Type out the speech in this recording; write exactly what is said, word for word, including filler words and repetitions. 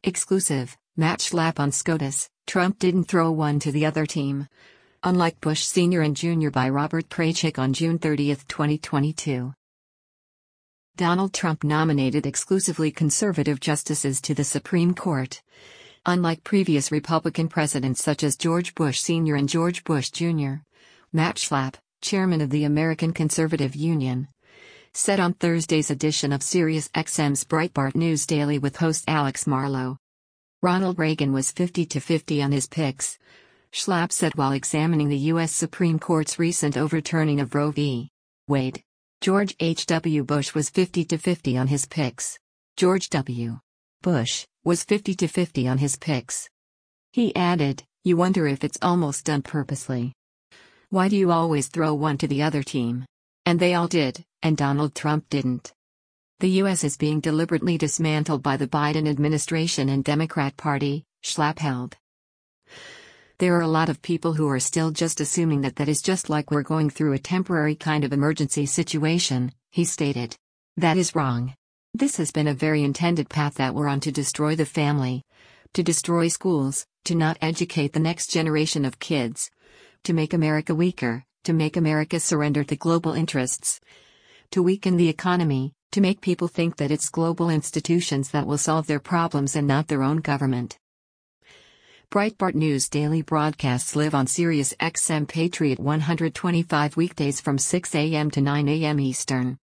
Exclusive, Matt Schlapp on SCOTUS, Trump didn't throw one to the other team. Unlike Bush Senior and Junior by Robert Prachik on June thirtieth, twenty twenty-two. Donald Trump nominated exclusively conservative justices to the Supreme Court. Unlike previous Republican presidents such as George Bush Senior and George Bush Junior, Matt Schlapp, chairman of the American Conservative Union, said on Thursday's edition of Sirius X M's Breitbart News Daily with host Alex Marlow. Ronald Reagan was fifty to fifty on his picks, Schlapp said while examining the U S Supreme Court's recent overturning of Roe v. Wade. George H W. Bush was fifty to fifty on his picks. George W. Bush was fifty to fifty on his picks. He added, "You wonder if it's almost done purposely. Why do you always throw one to the other team? And they all did, and Donald Trump didn't." The U S is being deliberately dismantled by the Biden administration and Democrat Party, Schlapp held. There are a lot of people who are still just assuming that that is just like we're going through a temporary kind of emergency situation, he stated. That is wrong. This has been a very intended path that we're on to destroy the family, to destroy schools, to not educate the next generation of kids, to make America weaker, to make America surrender to global interests, to weaken the economy, to make people think that it's global institutions that will solve their problems and not their own government. Breitbart News Daily broadcasts live on Sirius X M Patriot one twenty-five weekdays from six a m to nine a m Eastern.